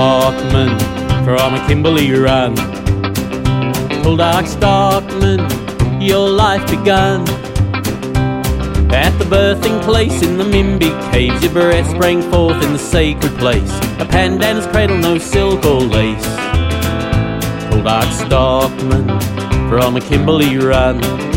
Stockman from a Kimberley run. Tall dark Stockman, your life begun at the birthing place in the Mimby caves. Your breath sprang forth in the sacred place, a pandana's cradle, no silk or lace. Tall dark Stockman from a Kimberley run.